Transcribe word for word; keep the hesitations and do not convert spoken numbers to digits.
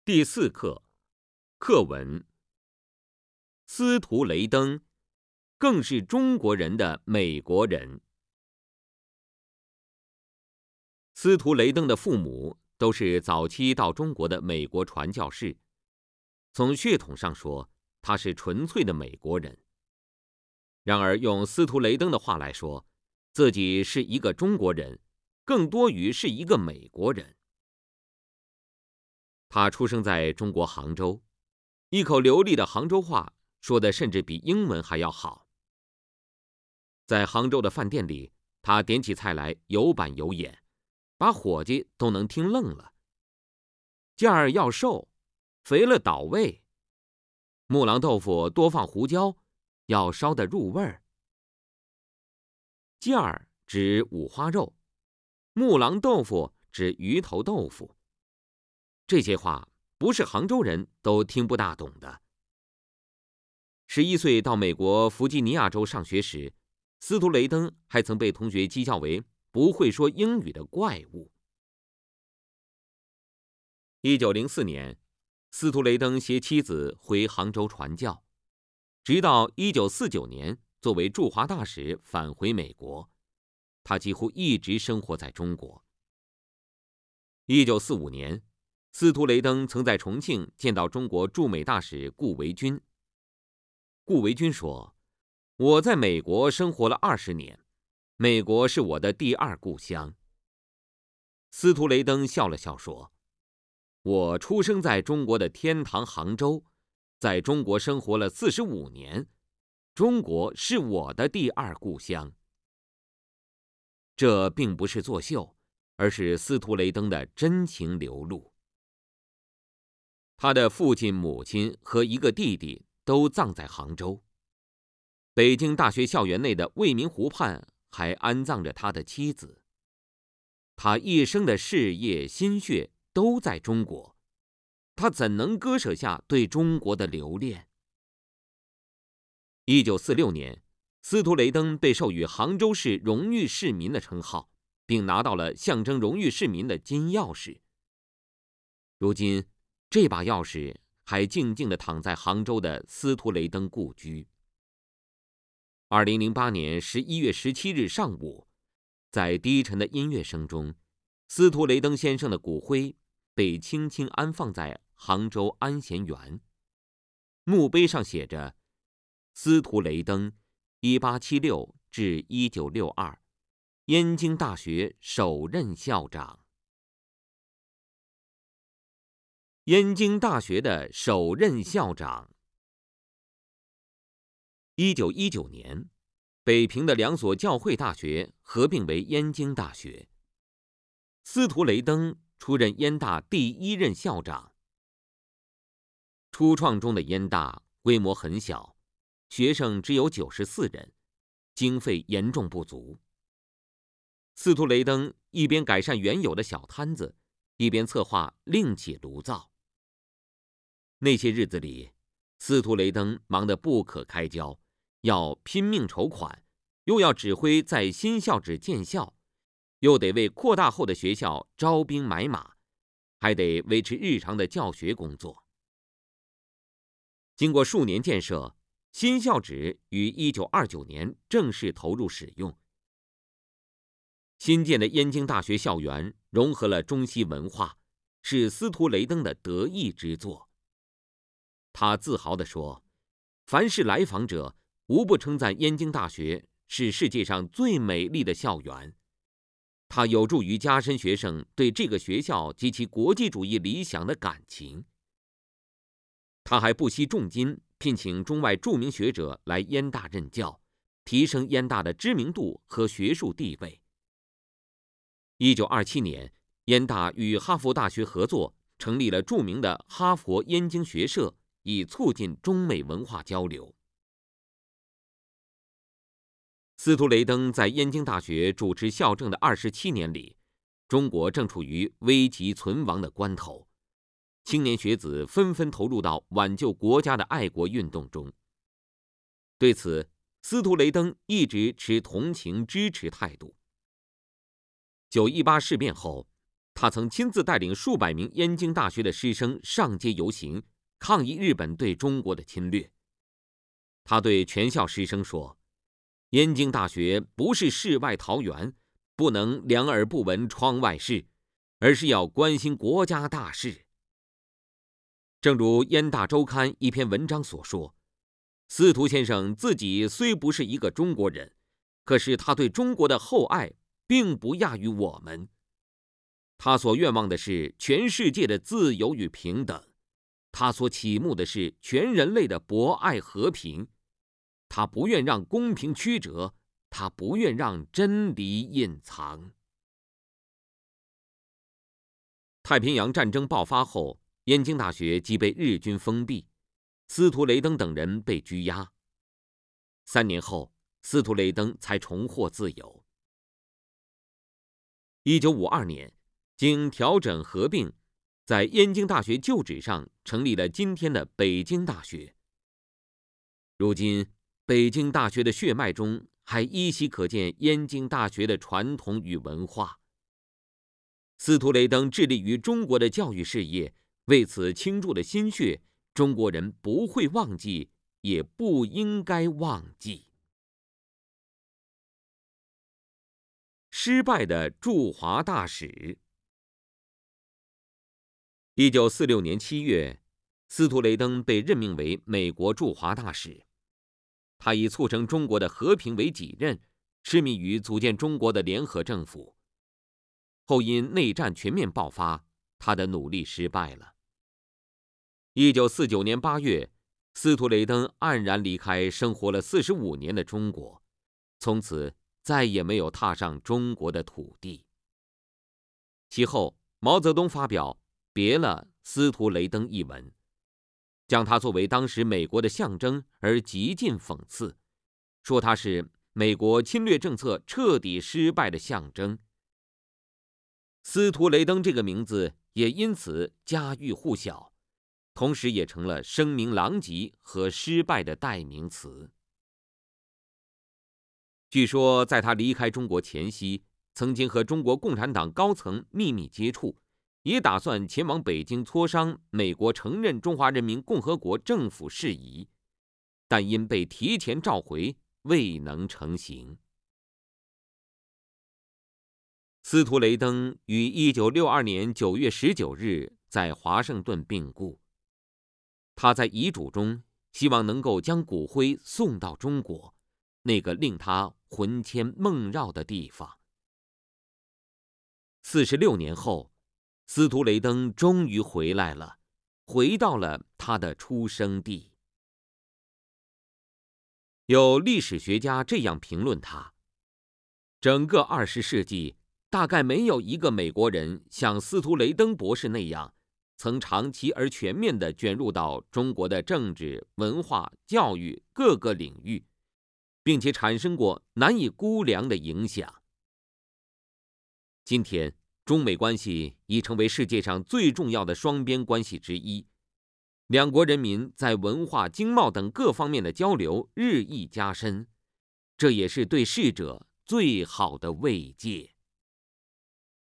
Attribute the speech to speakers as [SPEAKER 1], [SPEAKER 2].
[SPEAKER 1] 第四课，课文。司徒雷登，更是中国人的美国人。司徒雷登的父母都是早期到中国的美国传教士，从血统上说，他是纯粹的美国人。然而，用司徒雷登的话来说，自己是一个中国人，更多于是一个美国人。他出生在中国杭州，一口流利的杭州话，说的甚至比英文还要好。在杭州的饭店里，他点起菜来有板有眼，把伙计都能听愣了。件儿要瘦，肥了倒胃；木狼豆腐多放胡椒，要烧得入味儿。件儿指五花肉，木狼豆腐指鱼头豆腐。这些话不是杭州人都听不大懂的。十一岁到美国弗吉尼亚州上学时，司徒雷登还曾被同学讥笑为不会说英语的怪物。一九零四年，司徒雷登携妻子回杭州传教，直到一九四九年作为驻华大使返回美国，他几乎一直生活在中国。一九四五年，司徒雷登曾在重庆见到中国驻美大使顾维钧。顾维钧说：“我在美国生活了二十年，美国是我的第二故乡。”司徒雷登笑了笑说：“我出生在中国的天堂杭州，在中国生活了四十五年，中国是我的第二故乡。”这并不是作秀，而是司徒雷登的真情流露。他的父亲、母亲和一个弟弟都葬在杭州。北京大学校园内的未名湖畔还安葬着他的妻子。他一生的事业心血都在中国，他怎能割舍下对中国的留恋？一九四六年，司徒雷登被授予杭州市荣誉市民的称号，并拿到了象征荣誉市民的金钥匙。如今，这把钥匙还静静地躺在杭州的司徒雷登故居。二零零八年十一月十七日上午，在低沉的音乐声中，司徒雷登先生的骨灰被轻轻安放在杭州安贤园。墓碑上写着：“司徒雷登，一八七六至一九六二，燕京大学首任校长。”燕京大学的首任校长。一九一九年，北平的两所教会大学合并为燕京大学。司徒雷登出任燕大第一任校长。初创中的燕大规模很小，学生只有九十四人，经费严重不足。司徒雷登一边改善原有的小摊子，一边策划另起炉灶。那些日子里，司徒雷登忙得不可开交，要拼命筹款，又要指挥在新校址建校，又得为扩大后的学校招兵买马，还得维持日常的教学工作。经过数年建设，新校址于一九二九年正式投入使用。新建的燕京大学校园融合了中西文化，是司徒雷登的得意之作。他自豪地说：“凡是来访者，无不称赞燕京大学是世界上最美丽的校园。”它有助于加深学生对这个学校及其国际主义理想的感情。他还不惜重金聘请中外著名学者来燕大任教，提升燕大的知名度和学术地位。一九二七年，燕大与哈佛大学合作，成立了著名的哈佛燕京学社，以促进中美文化交流。司徒雷登在燕京大学主持校政的二十七年里，中国正处于危急存亡的关头，青年学子纷纷投入到挽救国家的爱国运动中。对此，司徒雷登一直持同情支持态度。九一八事变后， 他曾亲自带领数百名燕京大学的师生上街游行，抗议日本对中国的侵略。他对全校师生说：“燕京大学不是世外桃源，不能两耳不闻窗外事，而是要关心国家大事。”正如《燕大周刊》一篇文章所说，司徒先生自己虽不是一个中国人，可是他对中国的厚爱并不亚于我们。他所愿望的是全世界的自由与平等，他所启慕的是全人类的博爱和平。他不愿让公平曲折，他不愿让真理隐藏。太平洋战争爆发后，燕京大学即被日军封闭，司徒雷登等人被拘押。三年后，司徒雷登才重获自由。一九五二年，经调整合并，在燕京大学旧址上成立了今天的北京大学。如今，北京大学的血脉中还依稀可见燕京大学的传统与文化。司徒雷登致力于中国的教育事业，为此倾注的心血，中国人不会忘记，也不应该忘记。失败的驻华大使。一九四六年七月，司徒雷登被任命为美国驻华大使。他以促成中国的和平为己任，痴迷于组建中国的联合政府。后因内战全面爆发，他的努力失败了。一九四九年八月，司徒雷登黯然离开生活了四十五年的中国，从此再也没有踏上中国的土地。其后，毛泽东发表《别了，司徒雷登》一文，将他作为当时美国的象征而极尽讽刺，说他是美国侵略政策彻底失败的象征。司徒雷登这个名字也因此家喻户晓，同时也成了声名狼藉和失败的代名词。据说在他离开中国前夕，曾经和中国共产党高层秘密接触，也打算前往北京磋商美国承认中华人民共和国政府事宜，但因被提前召回，未能成行。司徒雷登于一九六二年九月十九日在华盛顿病故。他在遗嘱中希望能够将骨灰送到中国，那个令他魂牵梦绕的地方。四十六年后，司徒雷登终于回来了，回到了他的出生地。有历史学家这样评论他：整个二十世纪，大概没有一个美国人像司徒雷登博士那样，曾长期而全面地卷入到中国的政治、文化、教育各个领域，并且产生过难以估量的影响。今天，中美关系已成为世界上最重要的双边关系之一，两国人民在文化、经贸等各方面的交流日益加深，这也是对逝者最好的慰藉。